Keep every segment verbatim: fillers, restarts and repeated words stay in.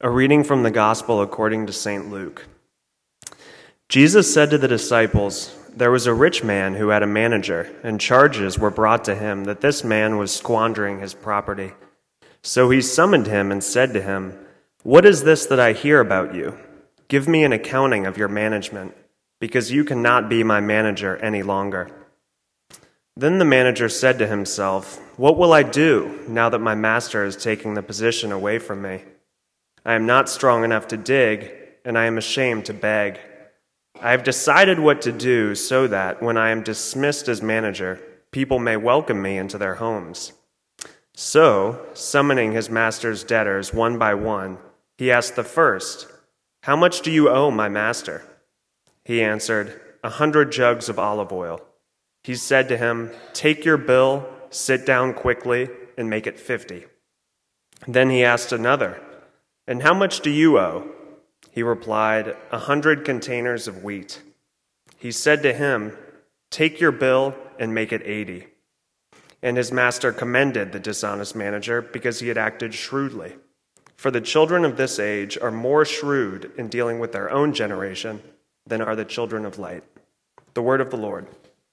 A reading from the Gospel according to Saint Luke. Jesus said to the disciples, "There was a rich man who had a manager, and charges were brought to him that this man was squandering his property. So he summoned him and said to him, 'What is this that I hear about you? Give me an accounting of your management, because you cannot be my manager any longer.' Then the manager said to himself, 'What will I do now that my master is taking the position away from me? I am not strong enough to dig, and I am ashamed to beg. I have decided what to do so that, when I am dismissed as manager, people may welcome me into their homes.' So, summoning his master's debtors one by one, he asked the first, 'How much do you owe my master?' He answered, 'A hundred jugs of olive oil.' He said to him, 'Take your bill, sit down quickly, and make it fifty.' Then he asked another, 'And how much do you owe?' He replied, 'A hundred containers of wheat.' He said to him, 'Take your bill and make it eighty.' And his master commended the dishonest manager because he had acted shrewdly. For the children of this age are more shrewd in dealing with their own generation than are the children of light." The word of the Lord.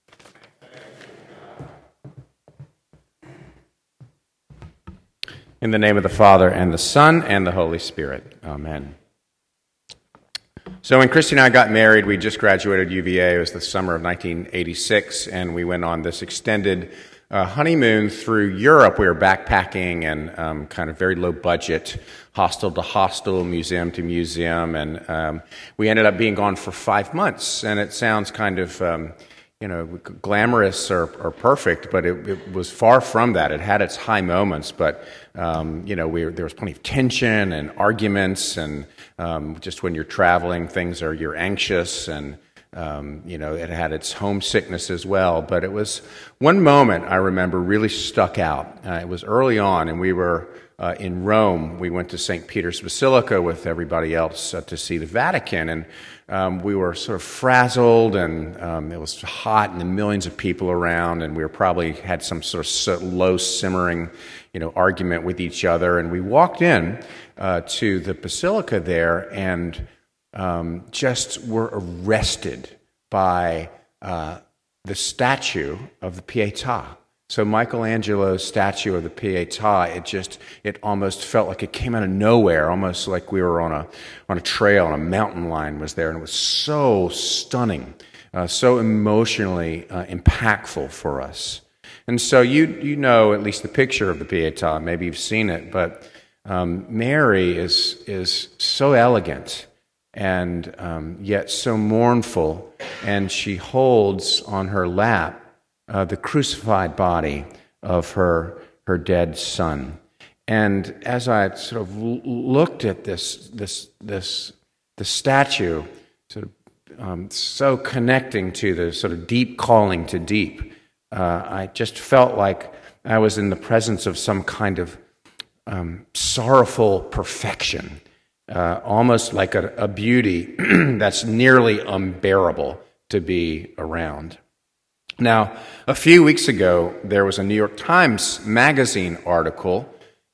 In the name of the Father, and the Son, and the Holy Spirit. Amen. So when Christy and I got married, we just graduated U V A. It was the summer of nineteen eighty-six, and we went on this extended uh, honeymoon through Europe. We were backpacking and um, kind of very low budget, hostel to hostel, museum to museum, and um, we ended up being gone for five months. And it sounds kind of um, you know, glamorous or, or perfect, but it, it was far from that. It had its high moments, but, um, you know, we were, there was plenty of tension and arguments, and um, just when you're traveling, things are, you're anxious, and, um, you know, it had its homesickness as well. But it was one moment I remember really stuck out. Uh, it was early on, and we were uh, in Rome. We went to Saint Peter's Basilica with everybody else uh, to see the Vatican, and Um, we were sort of frazzled, and um, it was hot, and millions of people around, and we were probably had some sort of low simmering, you know, argument with each other. And we walked in uh, to the basilica there, and um, just were arrested by uh, the statue of the Pietà. So Michelangelo's statue of the Pietà, it just, it almost felt like it came out of nowhere, almost like we were on a on a trail, and a mountain line was there, and it was so stunning, uh, so emotionally uh, impactful for us. And so you you know at least the picture of the Pietà, maybe you've seen it, but um, Mary is is so elegant and um, yet so mournful, and she holds on her lap Uh, the crucified body of her her dead son. And as I sort of l- looked at this this this the statue, sort of um, so connecting to the sort of deep calling to deep, uh, I just felt like I was in the presence of some kind of um, sorrowful perfection, uh, almost like a, a beauty that's nearly unbearable to be around. Now, a few weeks ago, there was a New York Times Magazine article,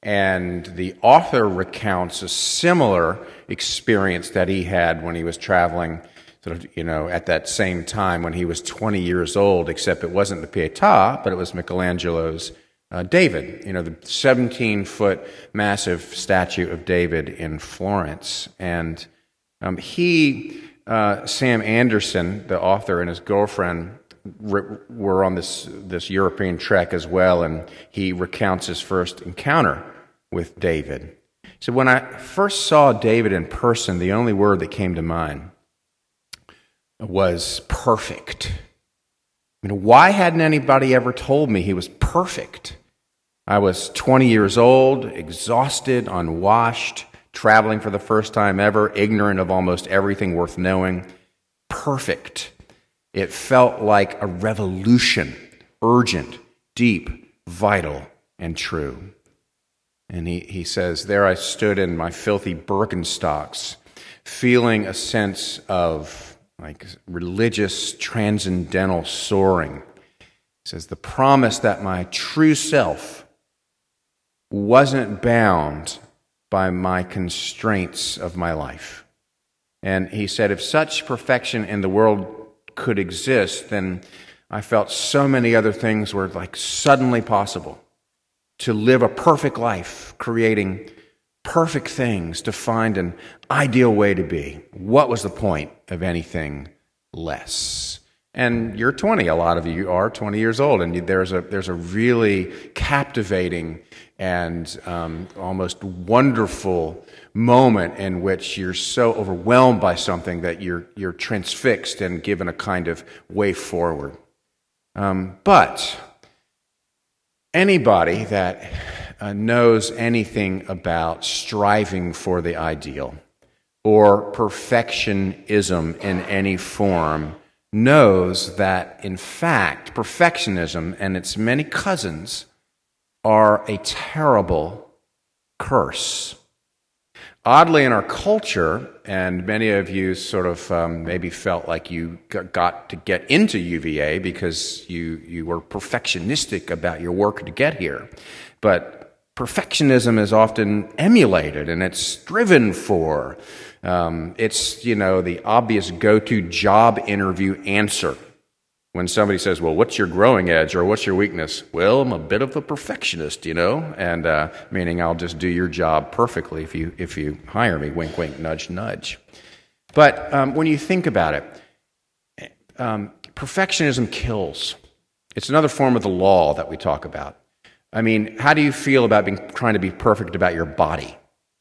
and the author recounts a similar experience that he had when he was traveling, sort of, you know, at that same time when he was twenty years old, except it wasn't the Pietà, but it was Michelangelo's uh, David, you know, the seventeen-foot massive statue of David in Florence. And um, he, uh, Sam Anderson, the author, and his girlfriend were on this this European trek as well, and he recounts his first encounter with David. So when I first saw David in person, the only word that came to mind was perfect. I mean, why hadn't anybody ever told me he was perfect? I was twenty years old, exhausted, unwashed, traveling for the first time ever, ignorant of almost everything worth knowing. Perfect. It felt like a revolution, urgent, deep, vital, and true. And he, he says, there I stood in my filthy Birkenstocks, feeling a sense of like religious, transcendental soaring. He says, the promise that my true self wasn't bound by my constraints of my life. And he said, if such perfection in the world could exist, then I felt so many other things were like suddenly possible. To live a perfect life, creating perfect things, to find an ideal way to be. What was the point of anything less? And you're twenty, a lot of you are twenty years old, and there's a there's a really captivating and um, almost wonderful moment in which you're so overwhelmed by something that you're you're transfixed and given a kind of way forward. Um, but anybody that uh, knows anything about striving for the ideal or perfectionism in any form knows that, in fact, perfectionism and its many cousins are a terrible curse. Oddly, in our culture, and many of you sort of um, maybe felt like you got to get into U V A because you, you were perfectionistic about your work to get here. But perfectionism is often emulated and it's striven for. Um, it's, you know, the obvious go-to job interview answer. When somebody says, well, what's your growing edge or what's your weakness? Well, I'm a bit of a perfectionist, you know, and uh, meaning I'll just do your job perfectly if you if you hire me, wink, wink, nudge, nudge. But um, when you think about it, um, perfectionism kills. It's another form of the law that we talk about. I mean, how do you feel about being trying to be perfect about your body?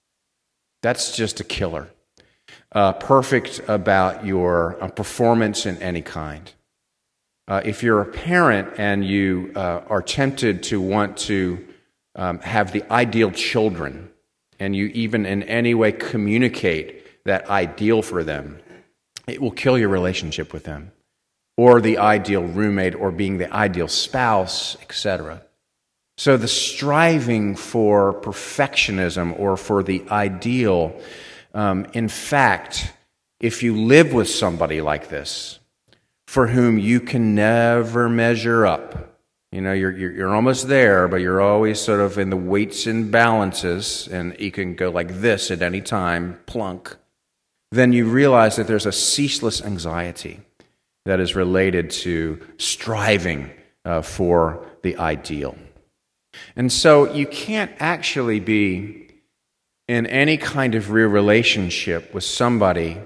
That's just a killer. Uh, perfect about your uh, performance in any kind. Uh, if you're a parent and you uh, are tempted to want to um, have the ideal children, and you even in any way communicate that ideal for them, it will kill your relationship with them, or the ideal roommate, or being the ideal spouse, et cetera. So the striving for perfectionism or for the ideal, um, in fact, if you live with somebody like this, for whom you can never measure up. You know, you're, you're you're almost there, but you're always sort of in the weights and balances, and you can go like this at any time, plunk. Then you realize that there's a ceaseless anxiety that is related to striving uh, for the ideal. And so you can't actually be in any kind of real relationship with somebody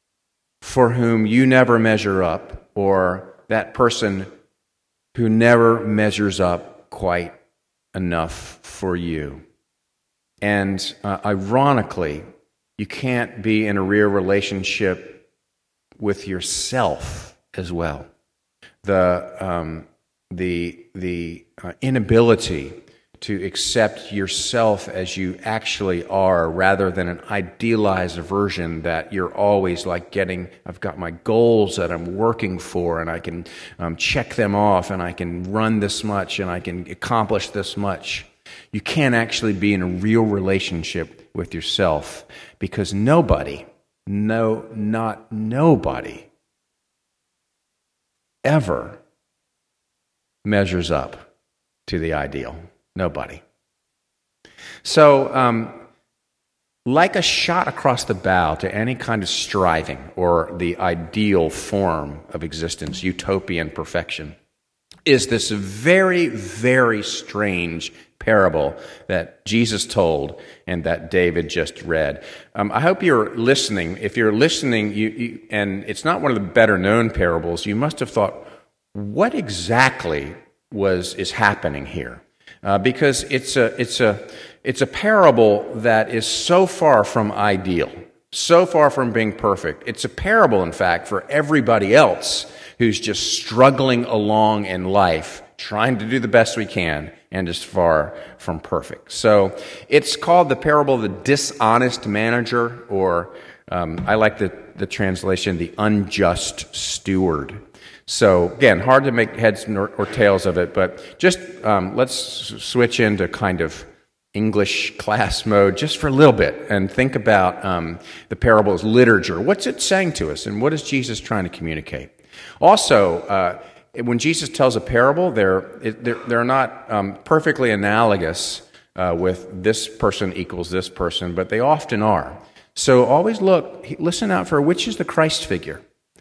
for whom you never measure up, or that person who never measures up quite enough for you. And uh, ironically, you can't be in a real relationship with yourself as well. The um, the the uh, inability to accept yourself as you actually are, rather than an idealized version that you're always like getting, I've got my goals that I'm working for, and I can um, check them off, and I can run this much, and I can accomplish this much. You can't actually be in a real relationship with yourself, because nobody, no, not nobody, ever measures up to the ideal. Nobody. So, um, like a shot across the bow to any kind of striving or the ideal form of existence, utopian perfection, is this very, very strange parable that Jesus told and that David just read. Um, I hope you're listening. If you're listening, you, you, and it's not one of the better known parables, you must have thought, what exactly was is happening here? Uh, because it's a it's a it's a parable that is so far from ideal, so far from being perfect. It's a parable, in fact, for everybody else who's just struggling along in life, trying to do the best we can, and is far from perfect. So it's called the parable of the dishonest manager, or um, I like the the translation, the unjust steward. So, again, hard to make heads or, or tails of it, but just um, let's switch into kind of English class mode just for a little bit and think about um, the parable's literature. What's it saying to us, and what is Jesus trying to communicate? Also, uh, when Jesus tells a parable, they're, they're, they're not um, perfectly analogous uh, with this person equals this person, but they often are. So always look, listen out for which is the Christ figure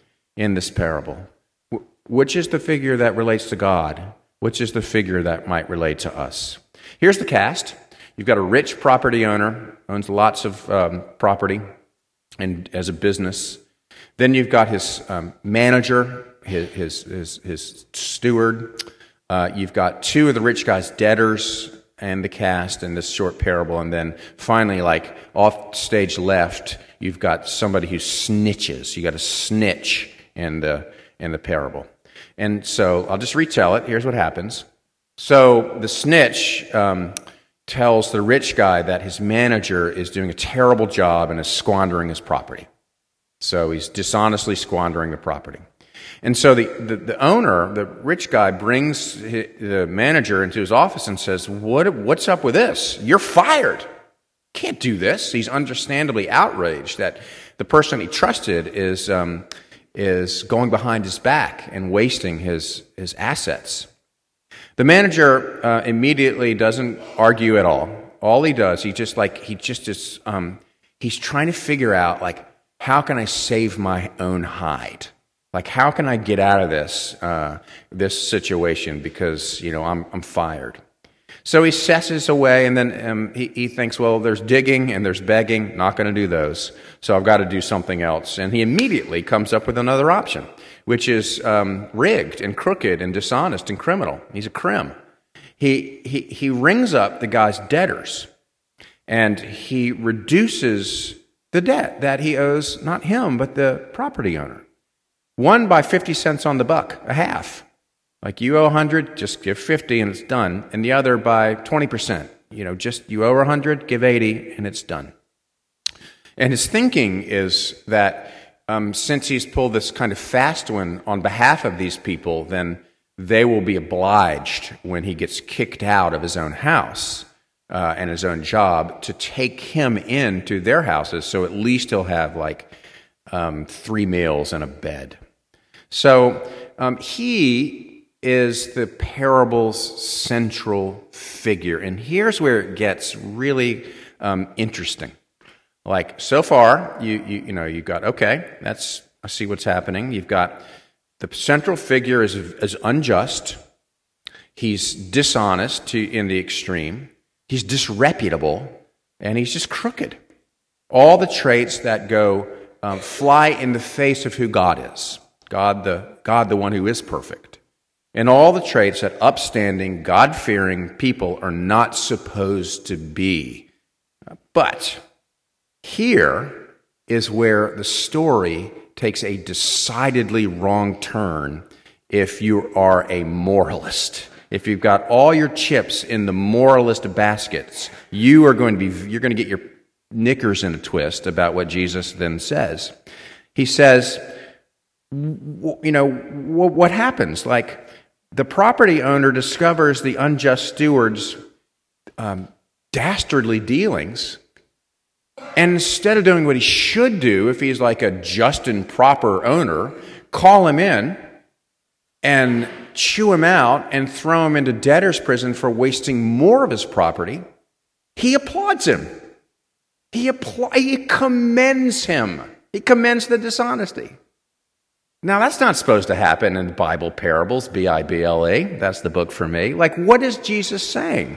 in this parable. Which is the figure that relates to God? Which is the figure that might relate to us? Here's the cast. You've got a rich property owner, owns lots of um, property and as a business. Then you've got his um, manager, his, his, his, his steward. Uh, you've got two of the rich guy's debtors and the cast in this short parable. And then finally, like off stage left, you've got somebody who snitches. You got a snitch in the in the parable. And so I'll just retell it. Here's what happens. So the snitch um, tells the rich guy that his manager is doing a terrible job and is squandering his property. So he's dishonestly squandering the property. And so the, the, the owner, the rich guy, brings his, the manager into his office and says, what, what's up with this? You're fired. Can't do this. He's understandably outraged that the person he trusted is... Um, is going behind his back and wasting his, his assets. The manager uh, immediately doesn't argue at all. All he does, he just like, he just is, um, he's trying to figure out, like, how can I save my own hide? Like, how can I get out of this, uh, this situation because, you know, I'm, I'm fired. So he sesses away, and then um, he, he thinks, well, there's digging and there's begging. Not going to do those. So I've got to do something else. And he immediately comes up with another option, which is um, rigged and crooked and dishonest and criminal. He's a crim. He, he, he rings up the guy's debtors, and he reduces the debt that he owes, not him, but the property owner. One by fifty cents on the buck, a half. Like, you owe one hundred, just give fifty and it's done. And the other by twenty percent. You know, just you owe one hundred, give eighty and it's done. And his thinking is that um, since he's pulled this kind of fast one on behalf of these people, then they will be obliged when he gets kicked out of his own house uh, and his own job to take him into their houses. So at least he'll have like um, three meals and a bed. So um, he... is the parable's central figure. And here's where it gets really um, interesting. Like, so far, you, you you know, you've got, okay, that's, I see what's happening. You've got the central figure is, is unjust. He's dishonest to in the extreme. He's disreputable. And he's just crooked. All the traits that go um, fly in the face of who God is. God the God, the one who is perfect. And all the traits that upstanding, God-fearing people are not supposed to be. But here is where the story takes a decidedly wrong turn if you are a moralist. If you've got all your chips in the moralist baskets, you are going to be you're going to get your knickers in a twist about what Jesus then says. He says, you know, what happens? Like, the property owner discovers the unjust steward's um, dastardly dealings, and instead of doing what he should do if he's like a just and proper owner, call him in and chew him out and throw him into debtor's prison for wasting more of his property, he applauds him. He, appl- he commends him. He commends the dishonesty. Now, that's not supposed to happen in Bible parables, B I B L E. That's the book for me. Like, what is Jesus saying?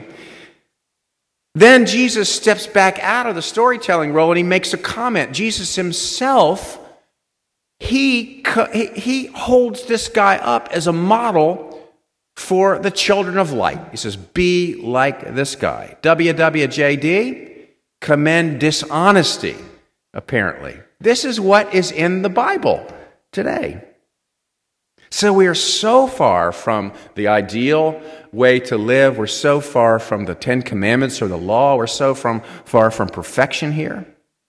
Then Jesus steps back out of the storytelling role and he makes a comment. Jesus himself, he, he holds this guy up as a model for the children of light. He says, be like this guy. W W J D, commend dishonesty, apparently. This is what is in the Bible today. So we are so far from the ideal way to live. We're so far from the Ten Commandments or the law. We're so from, far from perfection here.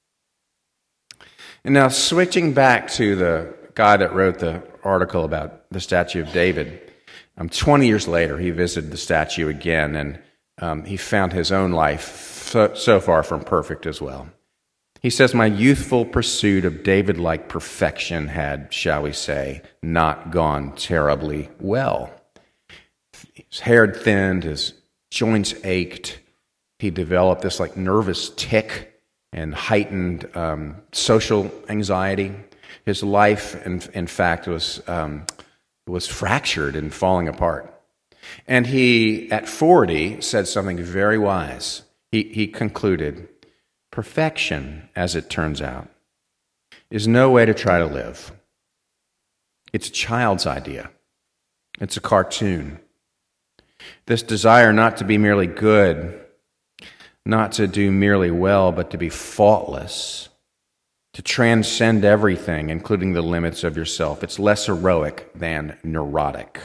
And now switching back to the guy that wrote the article about the statue of David, um, twenty years later he visited the statue again, and um, he found his own life so, so far from perfect as well. He says, my youthful pursuit of David-like perfection had, shall we say, not gone terribly well. His hair had thinned, his joints ached, He developed this like nervous tic and heightened um, social anxiety. His life, in, in fact, was um, was fractured and falling apart. And he, at forty, said something very wise. He, he concluded, perfection, as it turns out, is no way to try to live. It's a child's idea. It's a cartoon. This desire not to be merely good, not to do merely well, but to be faultless, to transcend everything, including the limits of yourself. It's less heroic than neurotic.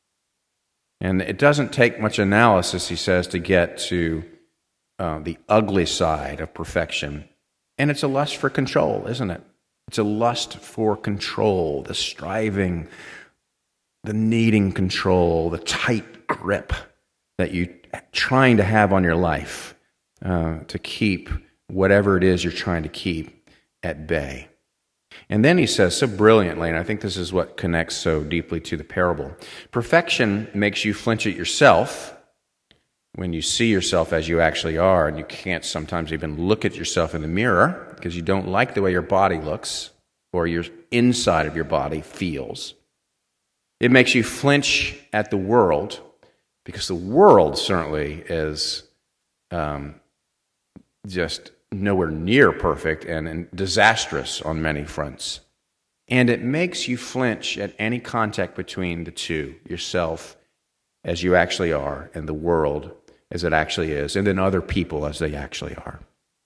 And it doesn't take much analysis, he says, to get to uh, the ugly side of perfection. And it's a lust for control, isn't it? It's a lust for control, the striving, the needing control, the tight grip that you're trying to have on your life uh, to keep whatever it is you're trying to keep at bay. And then he says so brilliantly, and I think this is what connects so deeply to the parable, perfection makes you flinch at yourself when you see yourself as you actually are, and you can't sometimes even look at yourself in the mirror because you don't like the way your body looks or your inside of your body feels. It makes you flinch at the world because the world certainly is um, just nowhere near perfect and, and disastrous on many fronts. And it makes you flinch at any contact between the two, yourself as you actually are and the world as it actually is, and then other people as they actually are.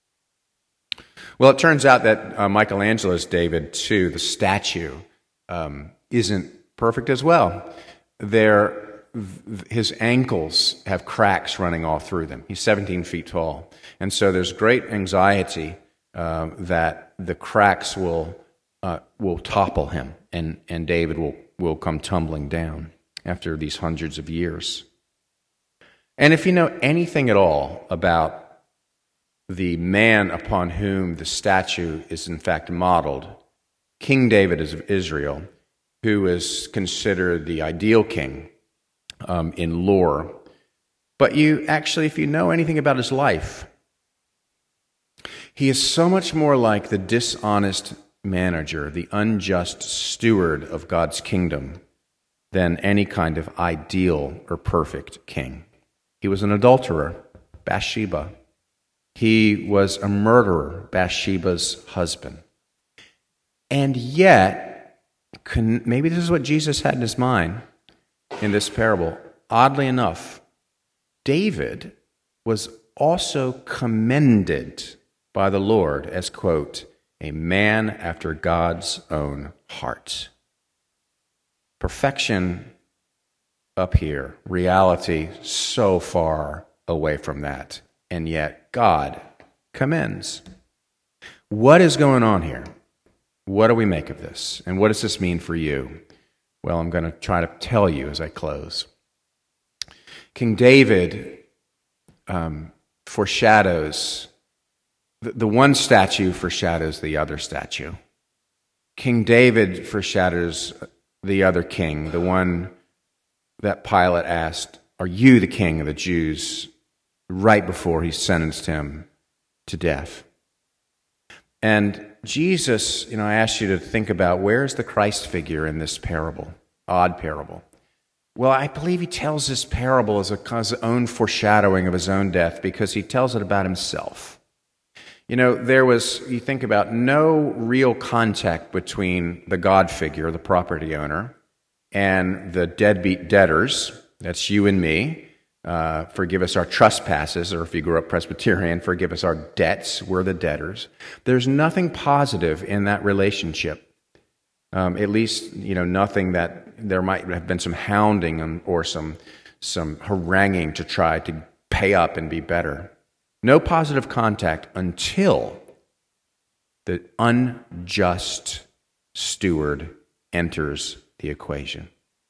Well, it turns out that uh, Michelangelo's David, too, the statue, um, isn't perfect as well. There, his ankles have cracks running all through them. He's seventeen feet tall. And so there's great anxiety uh, that the cracks will uh, will topple him, and, and David will, will come tumbling down after these hundreds of years. And if you know anything at all about the man upon whom the statue is in fact modeled, King David of Israel, who is considered the ideal king um, in lore, but you actually, if you know anything about his life, he is so much more like the dishonest manager, the unjust steward of God's kingdom, than any kind of ideal or perfect king. He was an adulterer, Bathsheba. He was a murderer, Bathsheba's husband. And yet, maybe this is what Jesus had in his mind in this parable. Oddly enough, David was also commended by the Lord as, quote, a man after God's own heart. Perfection up here, reality so far away from that, and yet God commends. What is going on here? What do we make of this? And what does this mean for you? Well, I'm going to try to tell you as I close. King David um, foreshadows, the, the one statue foreshadows the other statue. King David foreshadows the other king, the one that Pilate asked, are you the king of the Jews? Right before he sentenced him to death. And Jesus, you know, I asked you to think about, where's the Christ figure in this parable, odd parable? Well, I believe he tells this parable as a, as his own foreshadowing of his own death because he tells it about himself. You know, there was, you think about, no real contact between the God figure, the property owner, and the deadbeat debtors, that's you and me. Uh, forgive us our trespasses, or if you grew up Presbyterian, forgive us our debts, we're the debtors. There's nothing positive in that relationship. Um, at least, you know, nothing that there might have been some hounding or some, some haranguing to try to pay up and be better. No positive contact until the unjust steward enters the equation.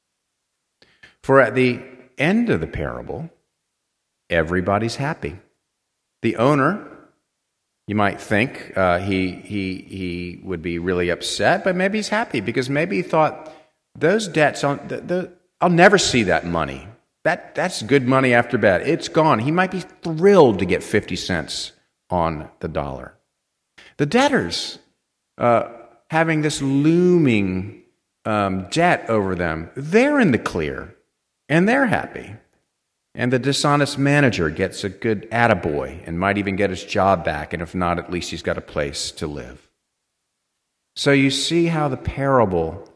For at the end of the parable, everybody's happy. The owner, you might think uh, he he he would be really upset, but maybe he's happy because maybe he thought those debts, I'll, the, the, I'll never see that money That, that's good money after bed. It's gone. He might be thrilled to get fifty cents on the dollar. The debtors, uh, having this looming um, debt over them, they're in the clear, and they're happy. And the dishonest manager gets a good attaboy and might even get his job back, and if not, at least he's got a place to live. So you see how the parable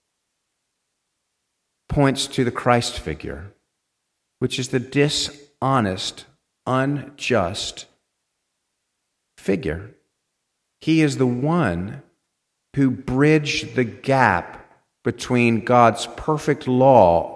points to the Christ figure, which is the dishonest, unjust figure. He is the one who bridged the gap between God's perfect law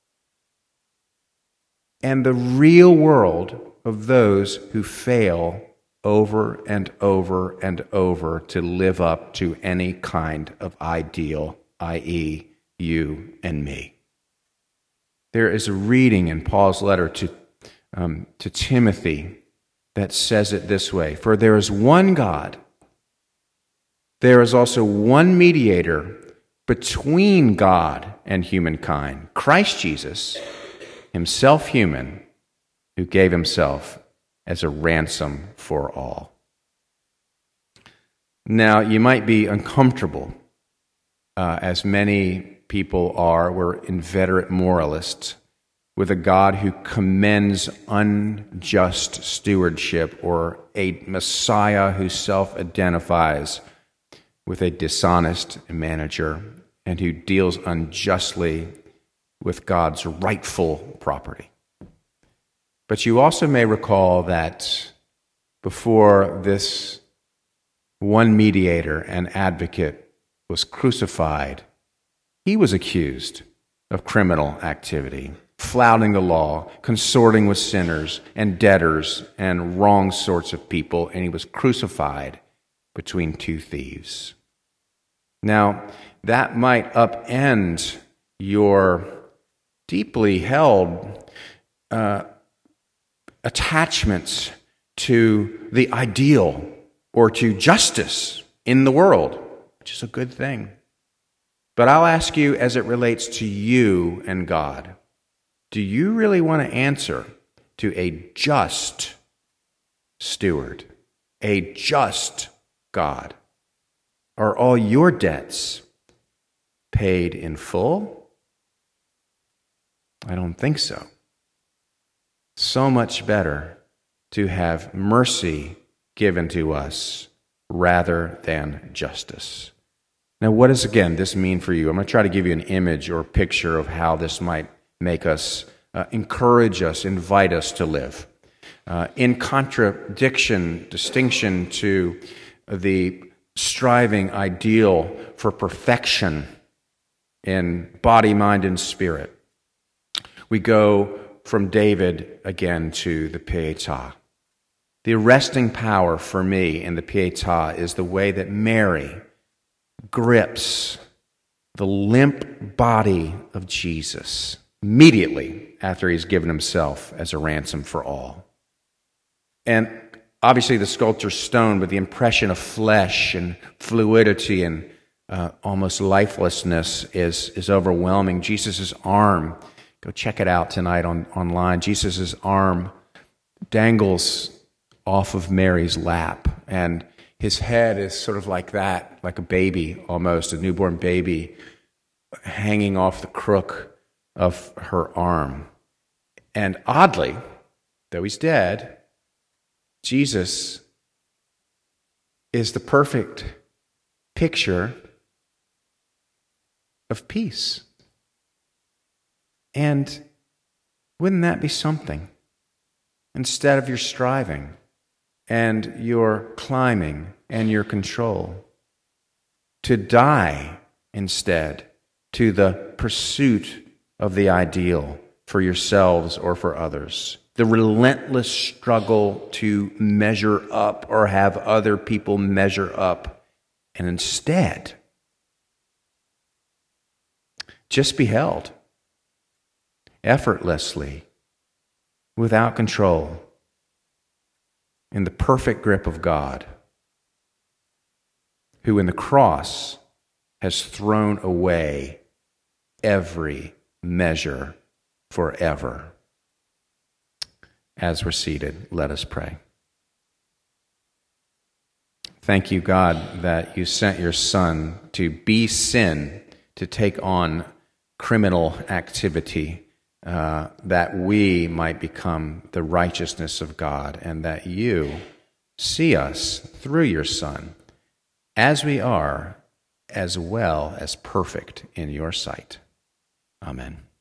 and the real world of those who fail over and over and over to live up to any kind of ideal, that is, you and me. There is a reading in Paul's letter to, um, to Timothy that says it this way: For there is one God, there is also one mediator between God and humankind, Christ Jesus, himself human, who gave himself as a ransom for all. Now, you might be uncomfortable, uh, as many people are. We're inveterate moralists, with a God who commends unjust stewardship, or a Messiah who self-identifies with a dishonest manager and who deals unjustly with God's rightful property. But you also may recall that before this one mediator and advocate was crucified, he was accused of criminal activity, flouting the law, consorting with sinners and debtors and wrong sorts of people, and he was crucified between two thieves. Now, that might upend your deeply held uh, attachments to the ideal or to justice in the world, which is a good thing. But I'll ask you, as it relates to you and God, do you really want to answer to a just steward, a just God? Are all your debts paid in full? I don't think so. So much better to have mercy given to us rather than justice. Now, what does, again, this mean for you? I'm going to try to give you an image or picture of how this might make us, uh, encourage us, invite us to live. Uh, in contradiction, distinction to the striving ideal for perfection in body, mind, and spirit, we go from David again to the Pietà. The arresting power for me in the Pietà is the way that Mary grips the limp body of Jesus immediately after he's given himself as a ransom for all. And obviously the sculpture's stone, but the impression of flesh and fluidity and uh, almost lifelessness is, is overwhelming. Jesus' arm, go check it out tonight on online, Jesus' arm dangles off of Mary's lap, and his head is sort of like that, like a baby almost, a newborn baby, hanging off the crook of her arm. And oddly, though he's dead, Jesus is the perfect picture of peace. And wouldn't that be something? Instead of your striving and your climbing and your control, to die instead to the pursuit of the ideal for yourselves or for others, the relentless struggle to measure up or have other people measure up, and instead just be held effortlessly, without control, in the perfect grip of God, who in the cross has thrown away every measure forever. As we're seated, let us pray. Thank you, God, that you sent your Son to be sin, to take on criminal activity, uh, that we might become the righteousness of God, and that you see us through your Son as we are, as well as perfect in your sight. Amen.